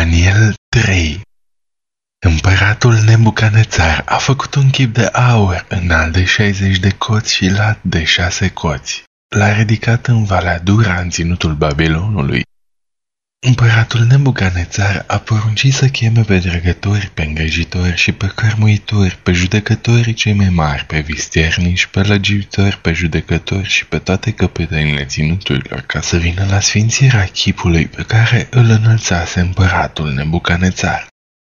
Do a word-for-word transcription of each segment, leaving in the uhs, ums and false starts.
Daniel trei. Împăratul Nebucanețar a făcut un chip de aur înalt de șaizeci de coți și lat de șase coți. L-a ridicat în Valea Dura, în ținutul Babilonului. Împăratul Nebucanețar a poruncit să cheme pe dregători, pe îngrijitori și pe cărmuitori, pe judecătorii cei mai mari, pe vistiernici, pe lăgiuitori, pe judecători și pe toate căpetenile ținuturilor, ca să vină la sfințirea chipului pe care îl înălțase împăratul Nebucanețar.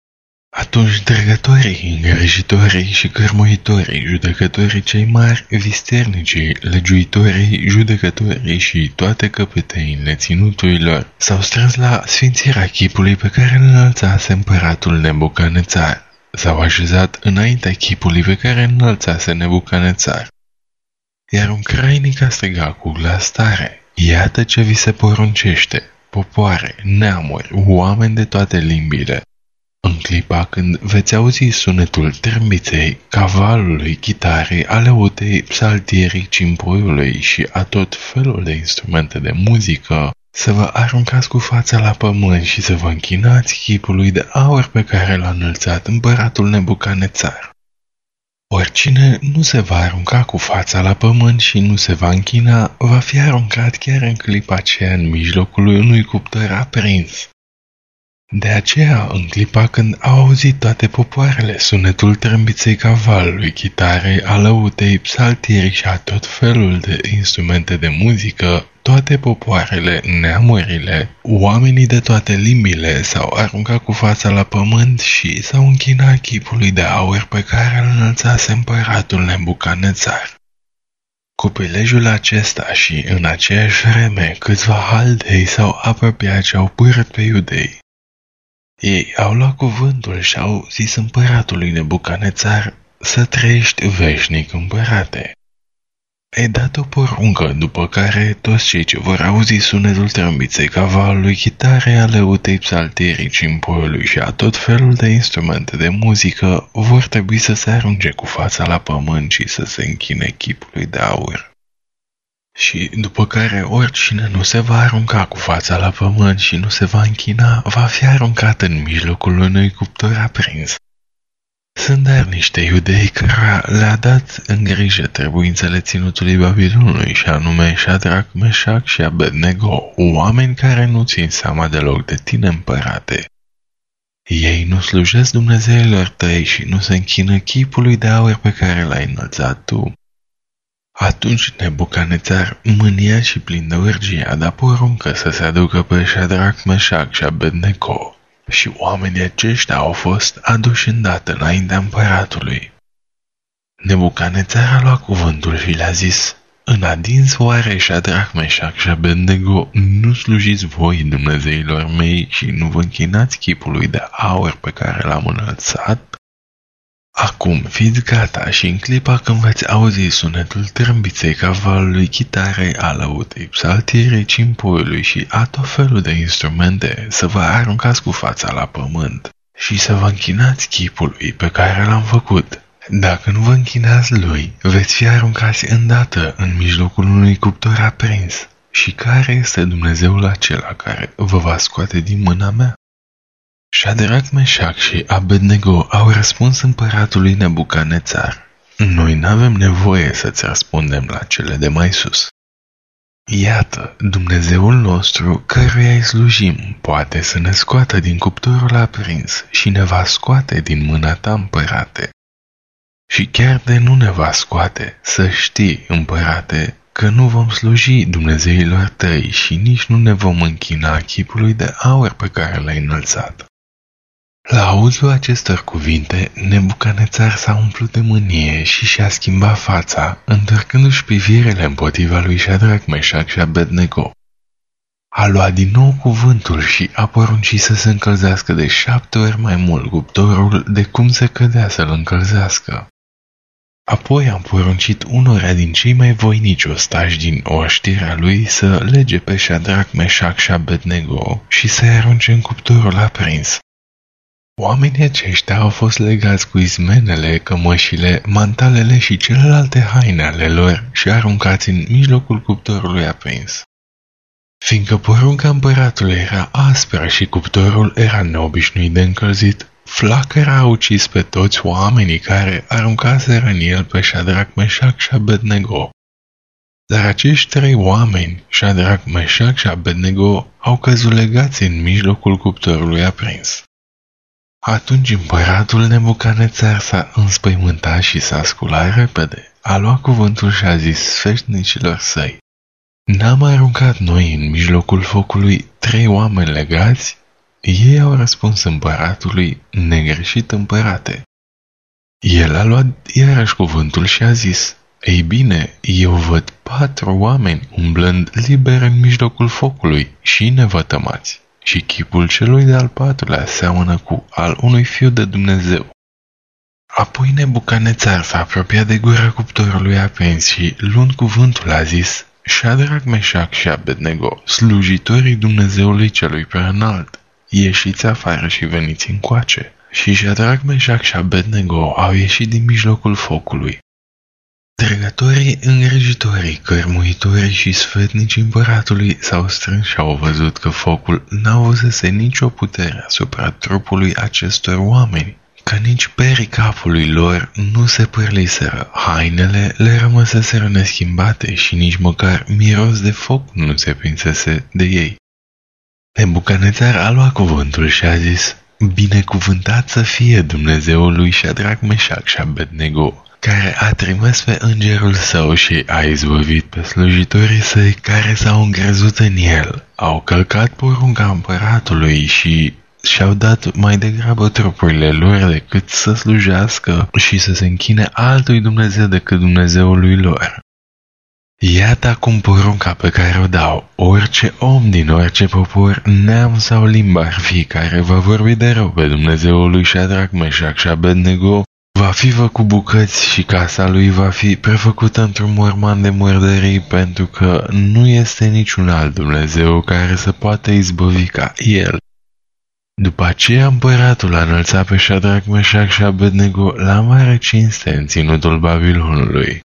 Atunci dregătorii, îngrijitorii și cărmuitorii, judecătorii cei mari, vistiernicii, legiuitorii, judecătorii și toate căpetenile ținuturilor s-au strâns la sfințirea chipului pe care îl înălțase împăratul Nebucanețar. S-au așezat înaintea chipului pe care îl înălțase Nebucanețar. Iar un crainic a strigat cu glas tare: iată ce vi se poruncește, popoare, neamuri, oameni de toate limbile. În clipa când veți auzi sunetul trâmbiței, cavalului, chitarei, aleutei, psaltierii, cimpuiului și a tot felul de instrumente de muzică, să vă aruncați cu fața la pământ și să vă închinați chipului de aur pe care l-a înălțat împăratul Nebucanețar. Oricine nu se va arunca cu fața la pământ și nu se va închina, va fi aruncat chiar în clipa aceea în mijlocul unui cuptor aprins. De aceea, în clipa când au auzit toate popoarele sunetul trâmbiței cavalului, chitarei, alăutei, psaltierii și a tot felul de instrumente de muzică, toate popoarele, neamurile, oamenii de toate limbile s-au aruncat cu fața la pământ și s-au închinat chipului de aur pe care îl înălțase împăratul Nebucanețar. Cu prilejul acesta și în aceeași vreme, câțiva haldei s-au apropiat și au pârât pe iudei. Ei au luat cuvântul și au zis împăratului Nebucanețar: să trăiești veșnic, împărate. Ai dat o poruncă după care toți cei ce vor auzi sunetul trâmbiței cavalului, chitarei, aleutei, psaltierii, cimpoiului și a tot felul de instrumente de muzică vor trebui să se arunce cu fața la pământ și să se închine chipului de aur. Și după care oricine nu se va arunca cu fața la pământ și nu se va închina, va fi aruncat în mijlocul unui cuptor aprins. Sunt dar niște iudei cărora le-a dat în grijă trebuințele ținutului Babilonului, și anume Șadrac, Meșac și Abednego, oameni care nu țin seama deloc de tine, împărate. Ei nu slujesc Dumnezeilor tăi și nu se închină chipului de aur pe care l-ai înălțat tu. Atunci Nebucanețar, mâniat și plin de urgie, a dat poruncă să se aducă pe Șadrac, Meșac și Abednego, și oamenii aceștia au fost aduși îndată înaintea împăratului. Nebucanețar a luat cuvântul și le-a zis: în adins oare, Șadrac, Meșac și Abednego, nu slujiți voi Dumnezeilor mei și nu vă închinați chipului de aur pe care l-am înălțat? Acum fiți gata și în clipa când veți auzi sunetul trâmbiței cavalului, chitarei, alăutei, psaltierei, cimpuiului și a tot felul de instrumente, să vă aruncați cu fața la pământ și să vă închinați chipului pe care l-am făcut. Dacă nu vă închinați lui, veți fi aruncați îndată în mijlocul unui cuptor aprins. Și care este Dumnezeul acela care vă va scoate din mâna mea? Șadrac, Meșac și Abednego au răspuns împăratului Nebucanețar: noi n-avem nevoie să-ți răspundem la cele de mai sus. Iată, Dumnezeul nostru, căruia îi slujim, poate să ne scoată din cuptorul aprins și ne va scoate din mâna ta, împărate. Și chiar de nu ne va scoate, să știi, împărate, că nu vom sluji Dumnezeilor tăi și nici nu ne vom închina chipului de aur pe care l-ai înălțat. La auzul acestor cuvinte, Nebucanețar s-a umplut de mânie și și-a schimbat fața, întorcându-și privirile împotriva lui Șadrac, Meșac și Abednego. A luat din nou cuvântul și a poruncit să se încălzească de șapte ori mai mult cuptorul de cum se cădea să-l încălzească. Apoi am poruncit unora din cei mai voinici ostași din oștirea lui să lege pe Șadrac, Meșac și Abednego și să-i arunce în cuptorul aprins. Oamenii aceștia au fost legați cu izmenele, cămășile, mantalele și celelalte haine ale lor și aruncați în mijlocul cuptorului aprins. Fiindcă porunca împăratului era aspră și cuptorul era neobișnuit de încălzit, flacăra a ucis pe toți oamenii care aruncaseră în el pe Șadrac, Meșac și Abednego. Dar acești trei oameni, Șadrac, Meșac și Abednego, au căzut legați în mijlocul cuptorului aprins. Atunci împăratul Nebucanețar s-a înspăimântat și s-a sculat repede. A luat cuvântul și a zis sfeșnicilor săi: N-am aruncat noi în mijlocul focului trei oameni legați? Ei au răspuns împăratului: Negreșit, împărate. El a luat iarăși cuvântul și a zis: Ei bine, eu văd patru oameni umblând liber în mijlocul focului și nevătămați, și chipul celui de-al patrulea seamănă cu al unui fiu de Dumnezeu. Apoi Nebucanețar s-a apropiat de gura cuptorului aprins și, luând cuvântul, a zis: Șadrac, Meșac și Abednego, slujitorii Dumnezeului celui preînalt, ieșiți afară și veniți încoace. Și Șadrac, Meșac și Abednego au ieșit din mijlocul focului. Dregătorii, îngrijitorii, cărmuitorii și sfetnicii împăratului s-au strâns și au văzut că focul n-avusese nicio putere asupra trupului acestor oameni, că nici perii capului lor nu se pârliseră, hainele le rămăseseră neschimbate și nici măcar miros de foc nu se prinsese de ei. Nebucanețar a luat cuvântul și a zis: Binecuvântat să fie Dumnezeul lui Șadrac, Meșac și Abednego, care a trimis pe îngerul său și a izbăvit pe slujitorii săi care s-au încrezut în el, au călcat porunca împăratului și și-au dat mai degrabă trupurile lor decât să slujească și să se închine altui Dumnezeu decât Dumnezeului lor. Iată acum porunca pe care o dau: orice om din orice popor, neam sau limbă ar fi, care va vorbi de rău pe Dumnezeul lui Șadrac, Meșac și Abednego, va fi făcut bucăți și casa lui va fi prefăcută într-un morman de murdării, pentru că nu este niciun alt Dumnezeu care să poată izbăvi ca el. După aceea împăratul a înălțat pe Șadrac, Meșac și Abednego la mare cinste în ținutul Babilonului.